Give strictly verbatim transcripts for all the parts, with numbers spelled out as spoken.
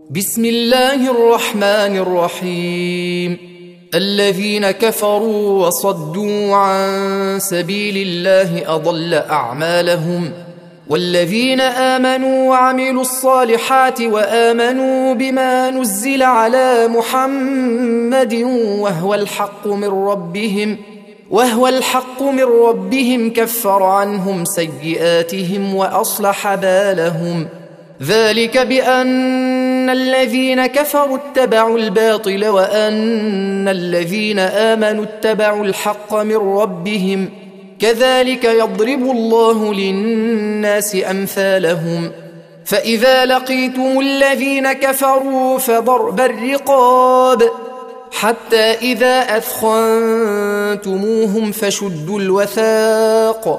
بسم الله الرحمن الرحيم. الذين كفروا وصدوا عن سبيل الله أضل أعمالهم، والذين آمنوا وعملوا الصالحات وآمنوا بما نزل على محمد وهو الحق من ربهم وهو الحق من ربهم كفر عنهم سيئاتهم وأصلح بالهم. ذلك بأن الذين كفروا اتبعوا الباطل وأن الذين آمنوا اتبعوا الحق من ربهم، كذلك يضرب الله للناس أمثالهم. فإذا لقيتم الذين كفروا فضرب الرقاب حتى إذا أثخنتموهم فشدوا الوثاق،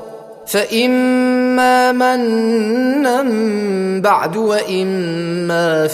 فإما منا بعد وإما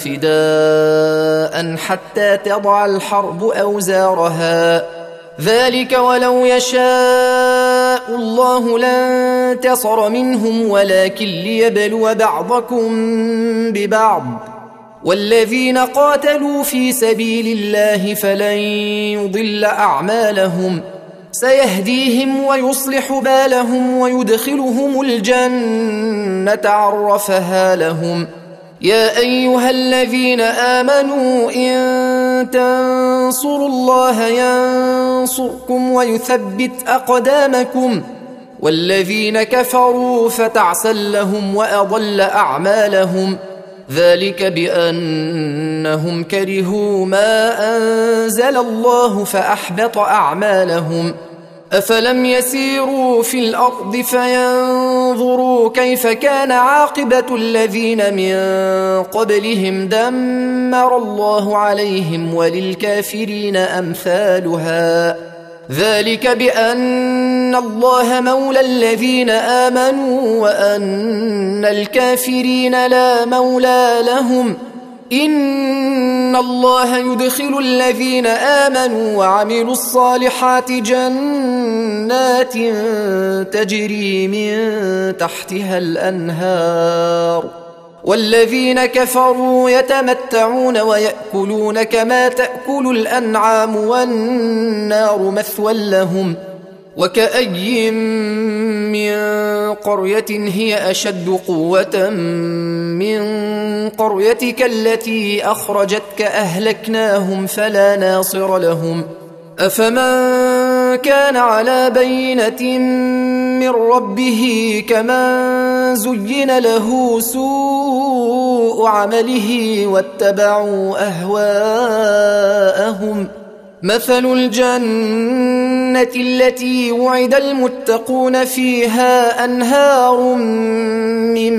فداء حتى تضع الحرب أوزارها، ذلك ولو يشاء الله لانتصر منهم ولكن ليبلو بعضكم ببعض. والذين قاتلوا في سبيل الله فلن يضل أعمالهم، سيهديهم ويصلح بالهم ويدخلهم الجنة عرفها لهم. يا أيها الذين آمنوا إن تنصروا الله ينصركم ويثبت أقدامكم، والذين كفروا فتعسا لهم وأضل أعمالهم، ذلك بأنهم كرهوا ما أنزل الله فأحبط أعمالهم. أفلم يسيروا في الأرض فينظروا كيف كان عاقبة الذين من قبلهم، دمر الله عليهم وللكافرين أمثالها، ذلك بأن الله مولى الذين آمنوا وأن الكافرين لا مولى لهم. إن الله يدخل الذين آمنوا وعملوا الصالحات جنات تجري من تحتها الأنهار، والذين كفروا يتمتعون ويأكلون كما تأكل الأنعام والنار مثوى لهم. وكأي من قرية هي أشد قوة من قريتك التي أخرجتك أهلكناهم فلا ناصر لهم. أفمن كان على بينة من ربه كمن زين له سوء عمله واتبعوا أهواءهم. مثل الجنة التي وعد المتقون فيها أنهار من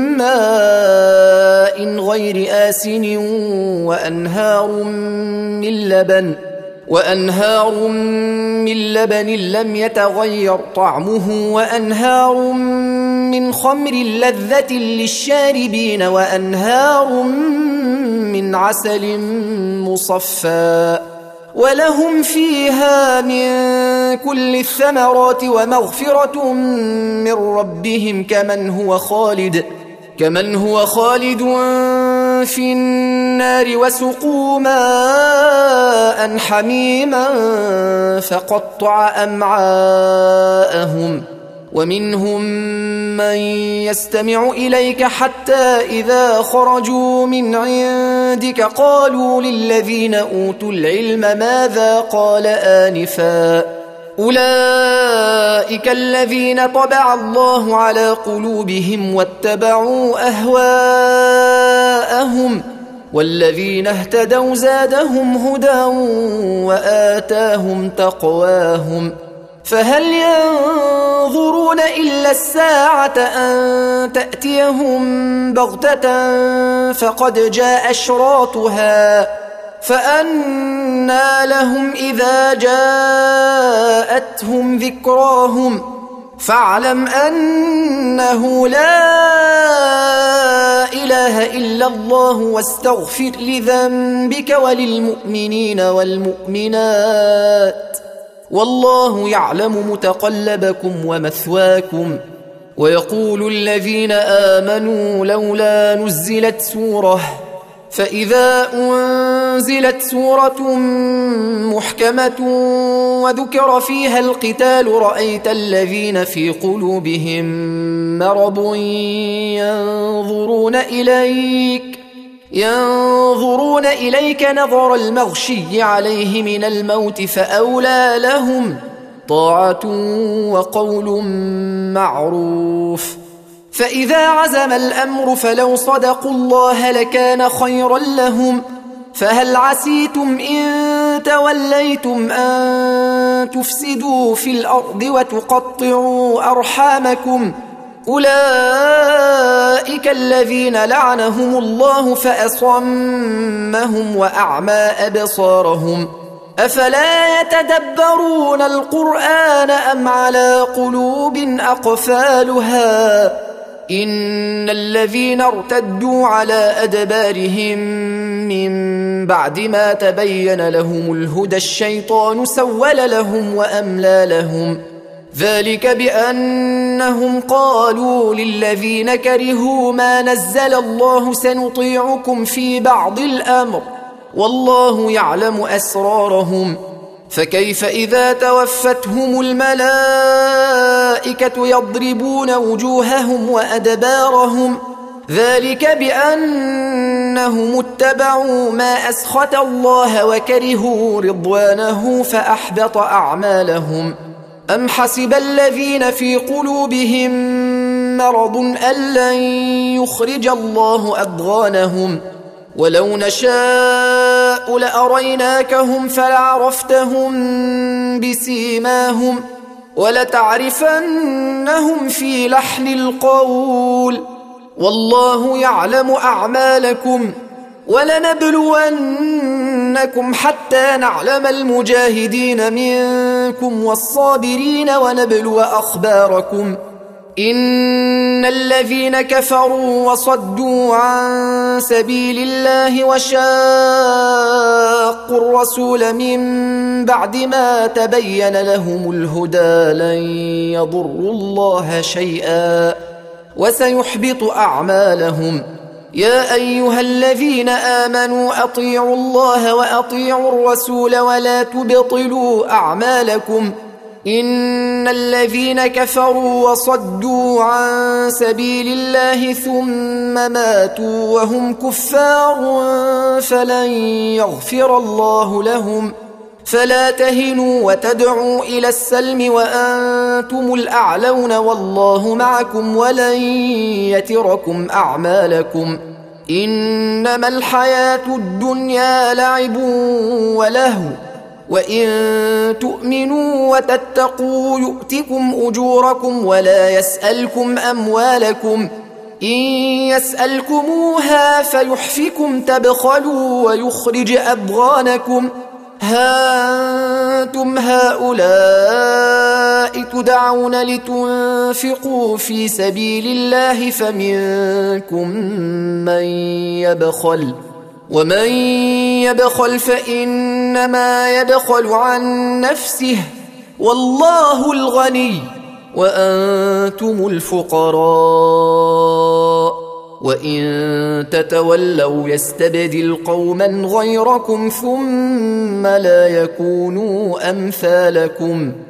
ماء غير آسن وأنهار من لبن وأنهار من لبن لم يتغير طعمه وأنهار من خمر لذة للشاربين وأنهار من عسل مصفى، ولهم فيها من كل الثمرات ومغفرة من ربهم كمن هو خالد كمن هو خالد في النار وسقوا ماء حميما فقطع أمعاءهم. ومنهم من يستمع إليك حتى إذا خرجوا من عندك قالوا للذين أوتوا العلم ماذا قال آنفا، أولئك الذين طبع الله على قلوبهم واتبعوا أهواءهم، والذين اهتدوا زادهم هدى وآتاهم تقواهم. فهل ينظرون إلا الساعة أن تأتيهم بغتة فقد جاء أشراطها، فأنى لهم إذا جاءتهم ذكراهم. فاعلم أنه لا إله إلا الله واستغفر لذنبك وللمؤمنين والمؤمنات، والله يعلم متقلبكم ومثواكم. ويقول الذين آمنوا لولا نزلت سورة فإذا أنزلت سورة محكمة وذكر فيها القتال رأيت الذين في قلوبهم مرض ينظرون إليك ينظرون إليك نظر المغشي عليه من الموت فأولى لهم طاعة وقول معروف. فإذا عزم الأمر فلو صدقوا الله لكان خيرا لهم. فهل عسيتم إن توليتم أن تفسدوا في الأرض وتقطعوا أرحامكم؟ أولئك الذين لعنهم الله فأصمهم وأعمى أبصارهم. أفلا يتدبرون القرآن أم على قلوب أقفالها؟ إن الذين ارتدوا على أدبارهم من بعد ما تبين لهم الهدى الشيطان سول لهم وأملى لهم. ذلك بأنهم قالوا للذين كرهوا ما نزل الله سنطيعكم في بعض الأمر والله يعلم أسرارهم. فكيف إذا توفتهم الملائكة يضربون وجوههم وأدبارهم؟ ذلك بأنهم اتبعوا ما أسخط الله وكرهوا رضوانه فأحبط أعمالهم. أم حسب الذين في قلوبهم مرض أن لن يخرج الله أضغانهم؟ ولو نشاء لأريناكهم فلعرفتهم بسيماهم ولتعرفنهم في لحن القول والله يعلم أعمالكم. ولنبلونكم حتى نعلم المجاهدين منكم والصابرين ونبلو أخباركم. إن الذين كفروا وصدوا عن سبيل الله وشاقوا الرسول من بعد ما تبين لهم الهدى لن يضروا الله شيئا وسيحبط أعمالهم. يا أيها الذين آمنوا أطيعوا الله وأطيعوا الرسول ولا تبطلوا أعمالكم. إن الذين كفروا وصدوا عن سبيل الله ثم ماتوا وهم كفار فلن يغفر الله لهم. فلا تهنوا وتدعوا إلى السلم وأنتم الأعلون والله معكم ولن يتركم أعمالكم. إنما الحياة الدنيا لعب ولهو وإن تؤمنوا وتتقوا يؤتكم أجوركم ولا يسألكم أموالكم. إن يسألكموها فيحفكم تبخلوا ويخرج أضغانكم. ها أنتم هؤلاء تدعون لتنفقوا في سبيل الله فمنكم من يبخل ومن يبخل فإنما يبخل عن نفسه والله الغني وأنتم الفقراء. وإن تتولوا يستبدل قوما غيركم ثم لا يكونوا أمثالكم.